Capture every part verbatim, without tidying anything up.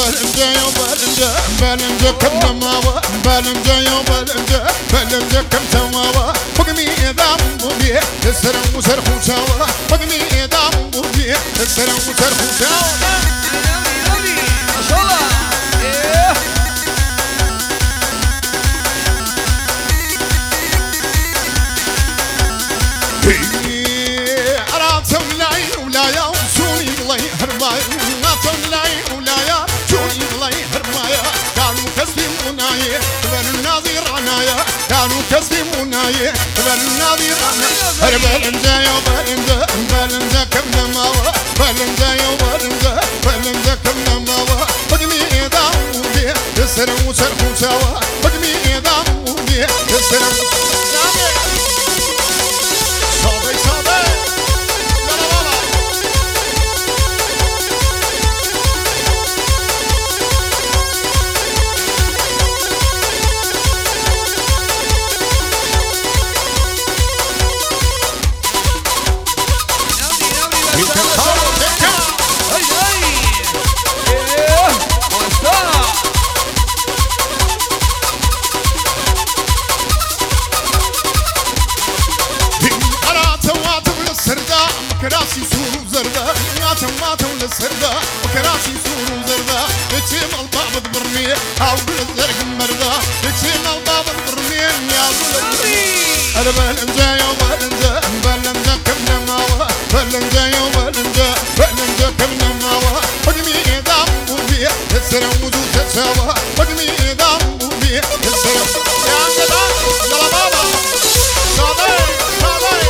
بلنجا يا بلنجا بلنجا كم نماوة بلنجا يا بلنجا بلنجا كم سماوة بقمي دام بوبي السلام وسر خوشاوة بقمي دام بوبي السلام وسر خوشاوة ما شاء الله كانوا كسبوناي بلناضي رانا بلنجا يا بلنجا بلنجا كم نماوة بلنجا يا بلنجا بلنجا كم نماوة بقمي دام بي السلام وسر خوشاوة بقمي دام بي السلام صابي صابي يلا بابا كراسي سور وزرده ماتوا ماتوا للسرده وكراسي سور وزرده يتشم الباب البرمية او بالزرق المرده يتشم الباب البرمية يا انا بلنجا يا بلنجا بلنجا كم نماوة بلنجا يا بلنجا بلنجا كم نماوة بقمي دام بوبي السلام وزو تتساوى بقمي دام بوبي السلام يا سلام يلا بابا صادق صادق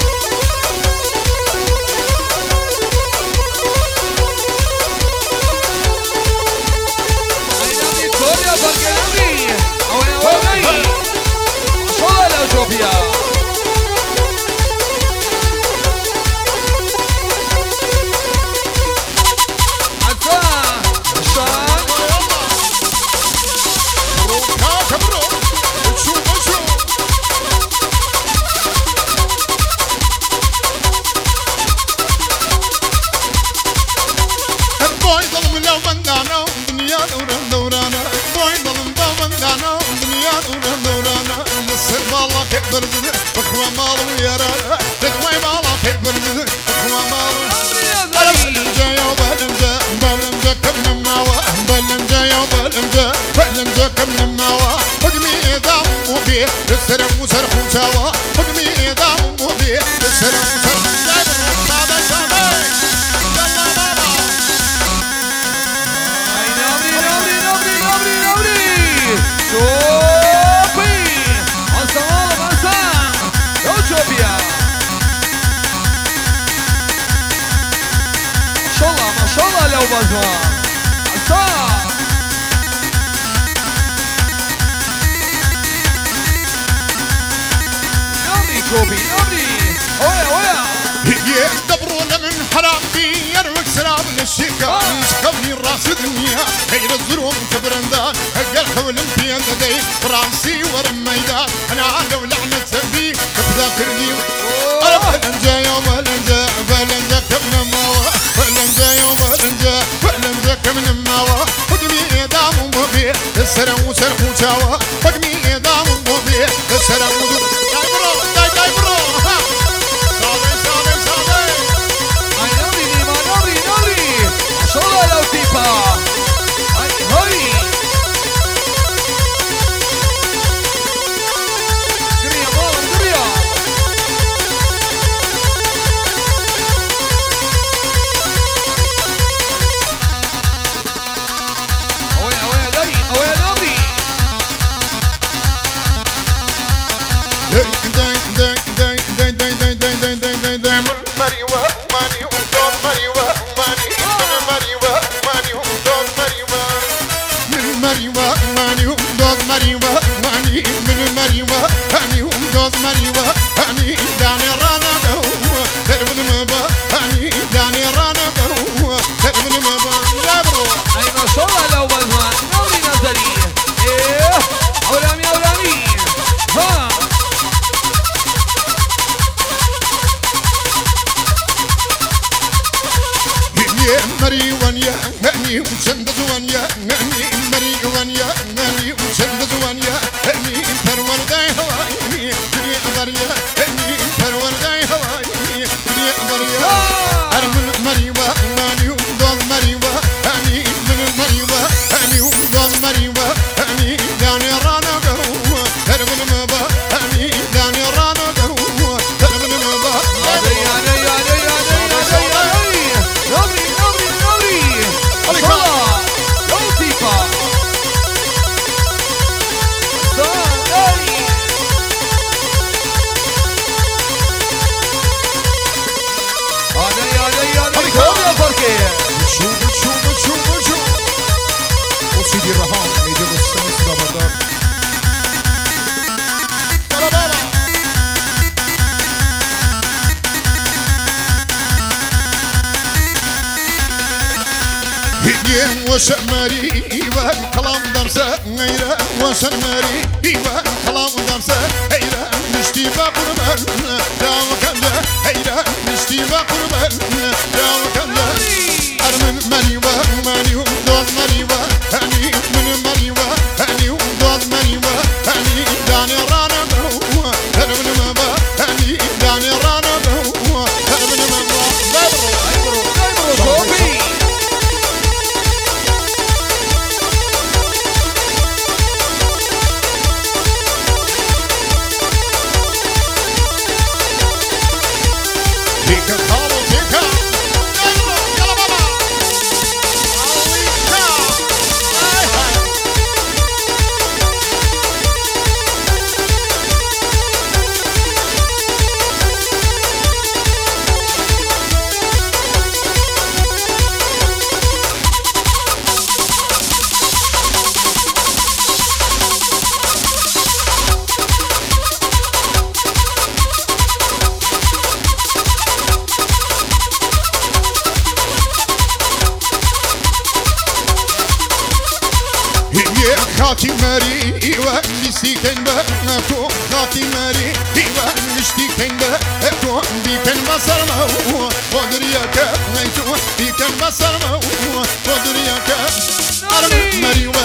بخوا مالو يا رانا تدوي مالا كبر بخوا مالو بلنجا يا بلنجا بلنجا كم نماوة بلنجا يا بلنجا بلنجا كم نماوة بقمي دام بوبي السلام وسر خوشاوة بقمي دام بوبي السلام وسر خوشاوة صادق صادق يلا بابا هاي نوري نوري نوري نوري نوري شوفي Utopia. Mashallah, mashallah لو بزوان. عسى. نوري كوبي نوري. ويا ويا. يدبرون من حرام في يروك سلام للشيكا يسكبني الراس دنيا غير الظروف كبرندان هقر خول في يدي راسي ورا الميدان انا عاقب لعنة سبي تذاكرني بلنجا يا بلنجا بلنجا كم نماوة بلنجا يا بلنجا بلنجا كم نماوة بقمي دام بوبي السلام وسر خوشاوة بقمي دام بوبي السلام وسر داي برو داي داي برو صابي صابي صابي هاي نوري نيما نوري نوري mashallah لو تيبا هاي هاي قرية ماما قرية اويا اويا داي اويا نوري هاي mashallah لو بزوان نوري نزلي ايه اولامي اولامي ها مريوان يا هني أني وشند زوانيا أني مري وانيا أني وشند زوانيا أني فرور داي هواي دنيا بريا أني فرور داي هواي دنيا بريا أرمل مريوا أني ودول مريوا أني من مريوا أني ودول مريوا أني داني رانا قروا أرمل مبا أني داني رانا قروا أرمل مبا سيدي الرهان يجيب السمس بابردار يلا بابا هديه وشمري ايوه كلام درسه غيره وشمري ايوه كلام درسه هيره نشتي بقربان داو كله هيره نشتي بقربان داو كله ارمن مريوه مريوه دون مريوه أني من مريوة أني وضاد مريوة أني داني رانا بهوة أرمن مبا أني داني رانا بهوة أرمن مبا دايبرو دايبرو دايبرو صوفي تيكا خالو تيكا دايبرو يلا بابا خاتي ماري ايوه نسيتن بأكو خاتي ماري ايوه نشتيكن بأكو بيكن بصر مو ودرياك نيتو بيكن بصر مو ودرياك ماري